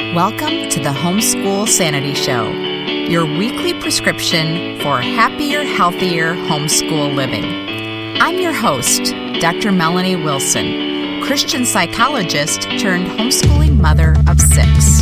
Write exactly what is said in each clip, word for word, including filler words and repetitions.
Welcome to the Homeschool Sanity Show, your weekly prescription for happier, healthier homeschool living. I'm your host, Doctor Melanie Wilson, Christian psychologist turned homeschooling mother of six.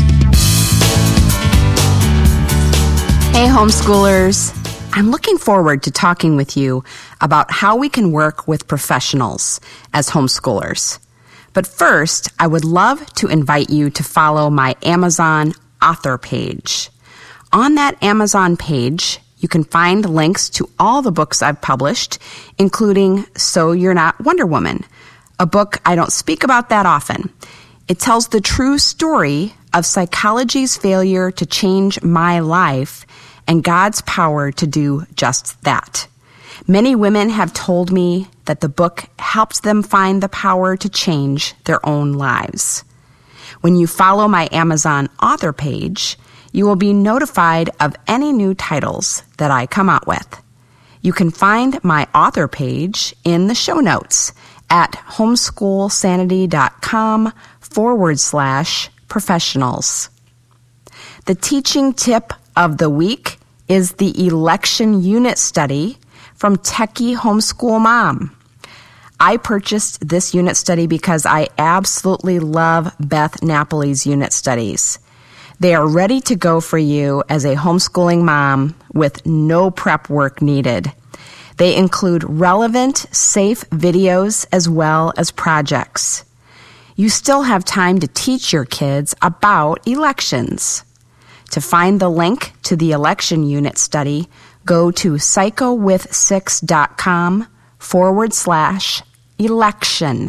Hey, homeschoolers. I'm looking forward to talking with you about how we can work with professionals as homeschoolers. But first, I would love to invite you to follow my Amazon author page. On that Amazon page, you can find links to all the books I've published, including So You're Not Wonder Woman, a book I don't speak about that often. It tells the true story of psychology's failure to change my life and God's power to do just that. Many women have told me that the book helped them find the power to change their own lives. When you follow my Amazon author page, you will be notified of any new titles that I come out with. You can find my author page in the show notes at homeschoolsanity.com forward slash professionals. The teaching tip of the week is the election unit study from Techie Homeschool Mom. I purchased this unit study because I absolutely love Beth Napoli's unit studies. They are ready to go for you as a homeschooling mom with no prep work needed. They include relevant, safe videos as well as projects. You still have time to teach your kids about elections. To find the link to the election unit study, go to psychowithsix.com forward slash election.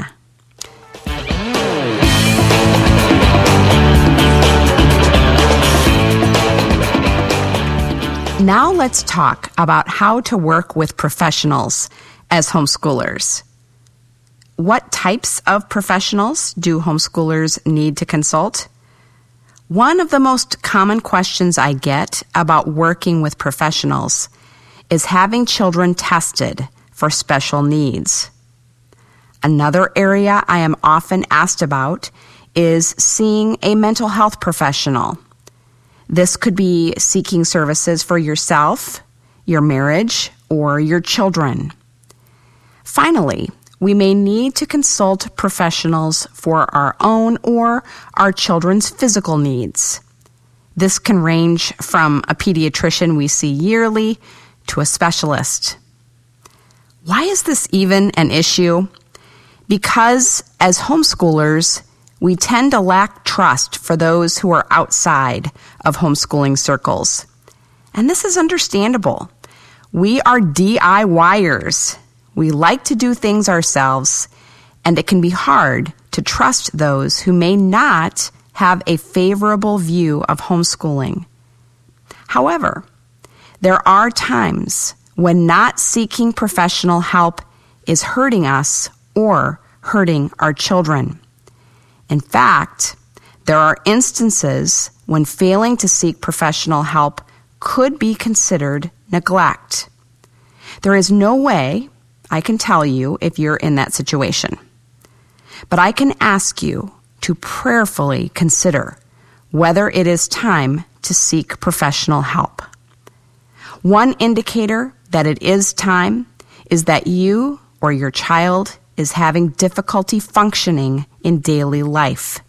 Now let's talk about how to work with professionals as homeschoolers. What types of professionals do homeschoolers need to consult? One of the most common questions I get about working with professionals is having children tested for special needs. Another area I am often asked about is seeing a mental health professional. This could be seeking services for yourself, your marriage, or your children. Finally, we may need to consult professionals for our own or our children's physical needs. This can range from a pediatrician we see yearly to a specialist. Why is this even an issue? Because as homeschoolers, we tend to lack trust for those who are outside of homeschooling circles. And this is understandable. We are D I Y ers. We like to do things ourselves, and it can be hard to trust those who may not have a favorable view of homeschooling. However, there are times when not seeking professional help is hurting us or hurting our children. In fact, there are instances when failing to seek professional help could be considered neglect. There is no way I can tell you if you're in that situation, but I can ask you to prayerfully consider whether it is time to seek professional help. One indicator that it is time is that you or your child is having difficulty functioning in daily life.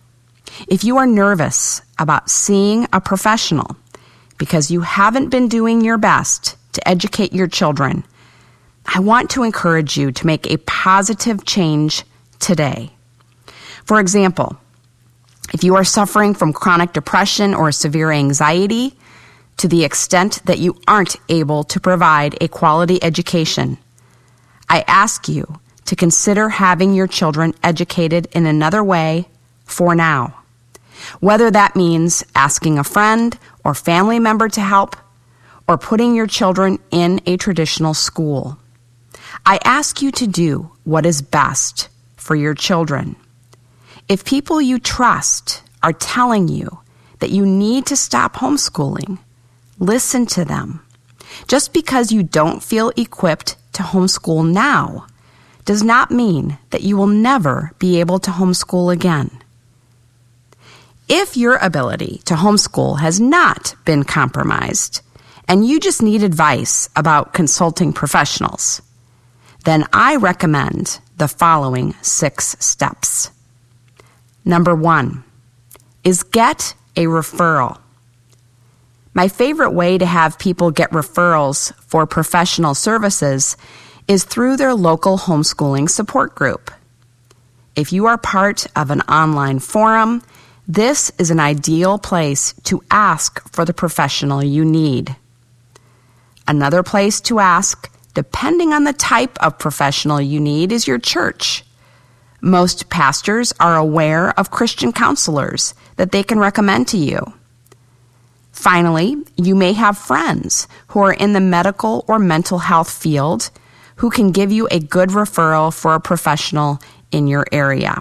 If you are nervous about seeing a professional because you haven't been doing your best to educate your children, I want to encourage you to make a positive change today. For example, if you are suffering from chronic depression or severe anxiety to the extent that you aren't able to provide a quality education, I ask you to consider having your children educated in another way for now. Whether that means asking a friend or family member to help or putting your children in a traditional school. I ask you to do what is best for your children. If people you trust are telling you that you need to stop homeschooling, listen to them. Just because you don't feel equipped to homeschool now does not mean that you will never be able to homeschool again. If your ability to homeschool has not been compromised, and you just need advice about consulting professionals, then I recommend the following six steps. Number one is get a referral. My favorite way to have people get referrals for professional services is through their local homeschooling support group. If you are part of an online forum, this is an ideal place to ask for the professional you need. Another place to ask, depending on the type of professional you need, is your church. Most pastors are aware of Christian counselors that they can recommend to you. Finally, you may have friends who are in the medical or mental health field who can give you a good referral for a professional in your area.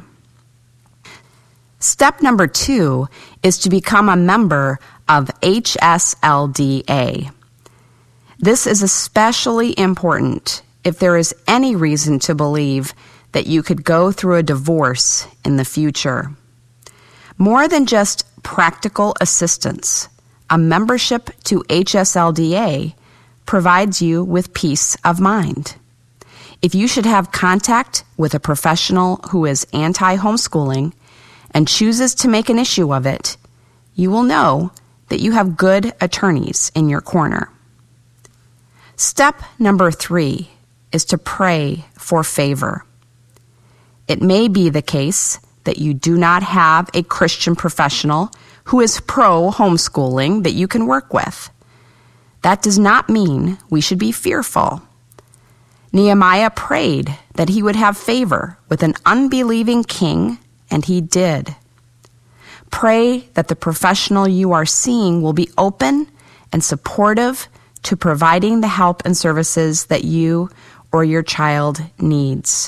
Step number two is to become a member of H S L D A. This is especially important if there is any reason to believe that you could go through a divorce in the future. More than just practical assistance, a membership to H S L D A provides you with peace of mind. If you should have contact with a professional who is anti-homeschooling and chooses to make an issue of it, you will know that you have good attorneys in your corner. Step number three is to pray for favor. It may be the case that you do not have a Christian professional who is pro-homeschooling that you can work with. That does not mean we should be fearful. Nehemiah prayed that he would have favor with an unbelieving king, and he did. Pray that the professional you are seeing will be open and supportive to providing the help and services that you or your child needs.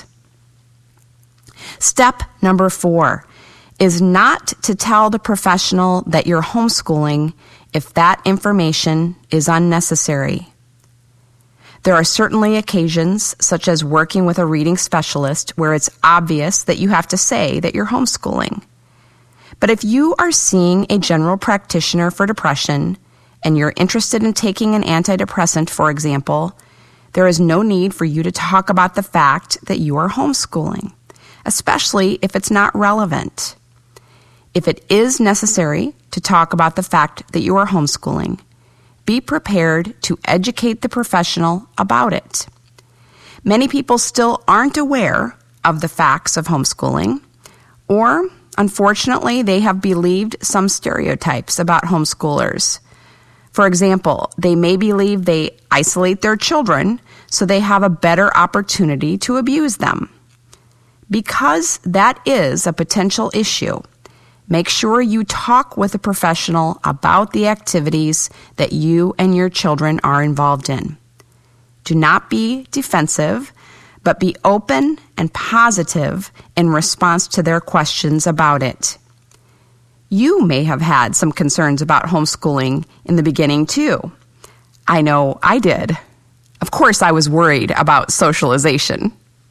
Step number four is not to tell the professional that you're homeschooling if that information is unnecessary. There are certainly occasions, such as working with a reading specialist, where it's obvious that you have to say that you're homeschooling. But if you are seeing a general practitioner for depression and you're interested in taking an antidepressant, for example, there is no need for you to talk about the fact that you are homeschooling, especially if it's not relevant. If it is necessary to talk about the fact that you are homeschooling, be prepared to educate the professional about it. Many people still aren't aware of the facts of homeschooling, or, unfortunately, they have believed some stereotypes about homeschoolers. For example, they may believe they isolate their children so they have a better opportunity to abuse them. Because that is a potential issue, make sure you talk with a professional about the activities that you and your children are involved in. Do not be defensive, but be open and positive in response to their questions about it. You may have had some concerns about homeschooling in the beginning, too. I know I did. Of course, I was worried about socialization.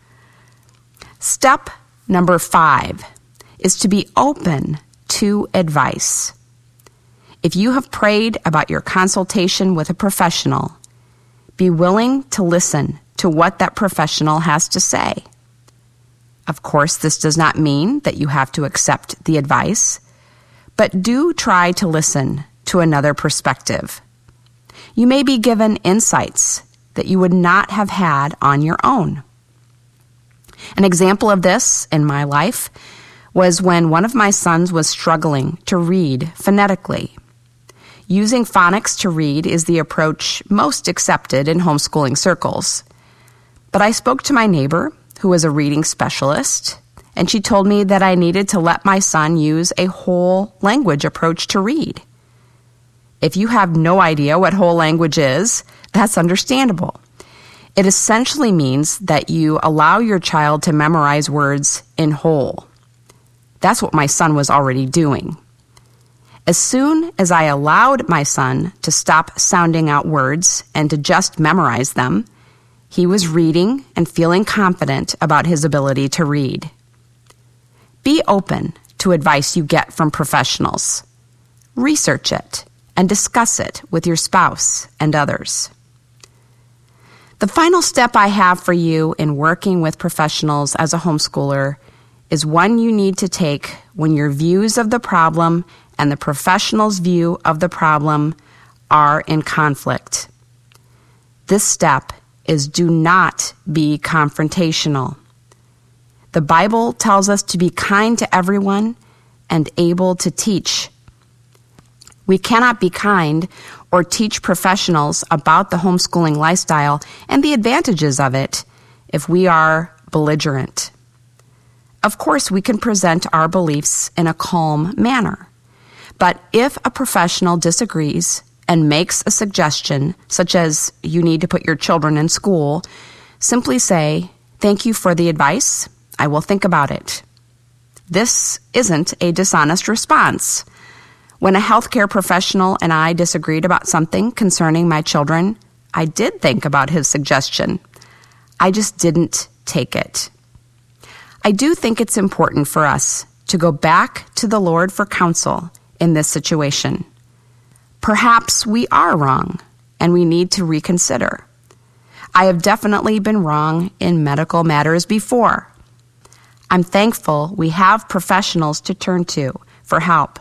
Step number five is to be open to advice. If you have prayed about your consultation with a professional, be willing to listen to what that professional has to say. Of course, this does not mean that you have to accept the advice, but do try to listen to another perspective. You may be given insights that you would not have had on your own. An example of this in my life was when one of my sons was struggling to read phonetically. Using phonics to read is the approach most accepted in homeschooling circles. But I spoke to my neighbor, who was a reading specialist, and she told me that I needed to let my son use a whole language approach to read. If you have no idea what whole language is, that's understandable. It essentially means that you allow your child to memorize words in whole. That's what my son was already doing. As soon as I allowed my son to stop sounding out words and to just memorize them, he was reading and feeling confident about his ability to read. Be open to advice you get from professionals. Research it and discuss it with your spouse and others. The final step I have for you in working with professionals as a homeschooler is one you need to take when your views of the problem and the professional's view of the problem are in conflict. This step is do not be confrontational. The Bible tells us to be kind to everyone and able to teach. We cannot be kind or teach professionals about the homeschooling lifestyle and the advantages of it if we are belligerent. Of course, we can present our beliefs in a calm manner. But if a professional disagrees and makes a suggestion, such as you need to put your children in school, simply say, "Thank you for the advice. I will think about it." This isn't a dishonest response. When a healthcare professional and I disagreed about something concerning my children, I did think about his suggestion. I just didn't take it. I do think it's important for us to go back to the Lord for counsel in this situation. Perhaps we are wrong and we need to reconsider. I have definitely been wrong in medical matters before. I'm thankful we have professionals to turn to for help.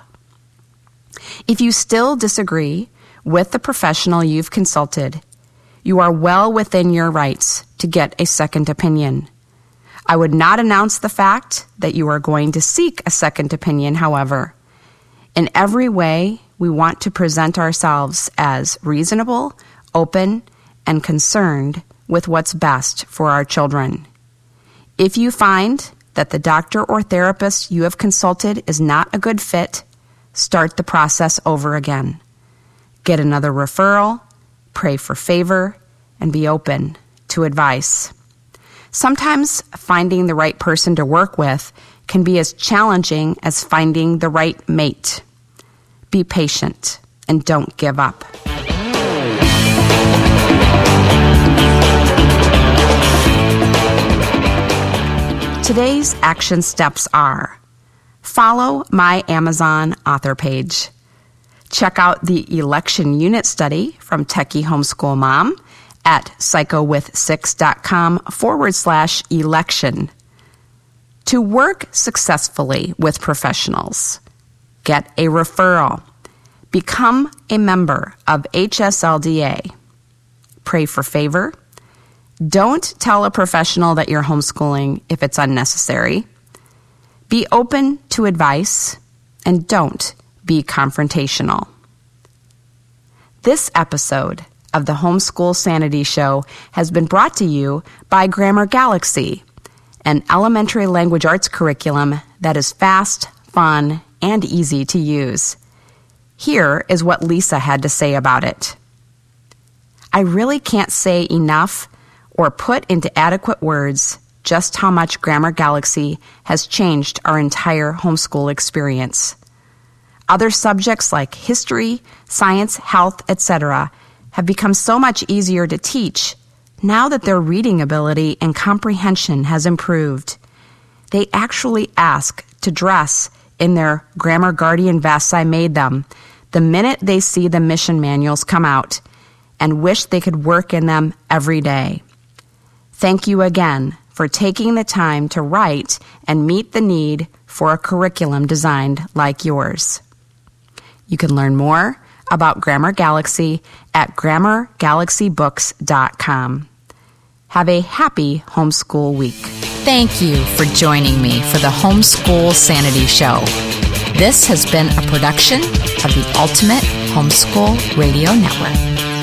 If you still disagree with the professional you've consulted, you are well within your rights to get a second opinion. I would not announce the fact that you are going to seek a second opinion, however. In every way, we want to present ourselves as reasonable, open, and concerned with what's best for our children. If you find that the doctor or therapist you have consulted is not a good fit, start the process over again. Get another referral, pray for favor, and be open to advice. Sometimes finding the right person to work with can be as challenging as finding the right mate. Be patient and don't give up. Today's action steps are: follow my Amazon author page. Check out the election unit study from Techie Homeschool Mom at psychowithsix.com forward slash election. To work successfully with professionals, get a referral. Become a member of H S L D A. Pray for favor. Don't tell a professional that you're homeschooling if it's unnecessary. Be open to advice, and don't be confrontational. This episode of the Homeschool Sanity Show has been brought to you by Grammar Galaxy, an elementary language arts curriculum that is fast, fun, and easy to use. Here is what Lisa had to say about it. I really can't say enough or put into adequate words just how much Grammar Galaxy has changed our entire homeschool experience. Other subjects like history, science, health, et cetera have become so much easier to teach now that their reading ability and comprehension has improved. They actually ask to dress in their Grammar Guardian vests I made them the minute they see the mission manuals come out and wish they could work in them every day. Thank you again for taking the time to write and meet the need for a curriculum designed like yours. You can learn more about Grammar Galaxy at grammar galaxy books dot com. Have a happy homeschool week. Thank you for joining me for the Homeschool Sanity Show. This has been a production of the Ultimate Homeschool Radio Network.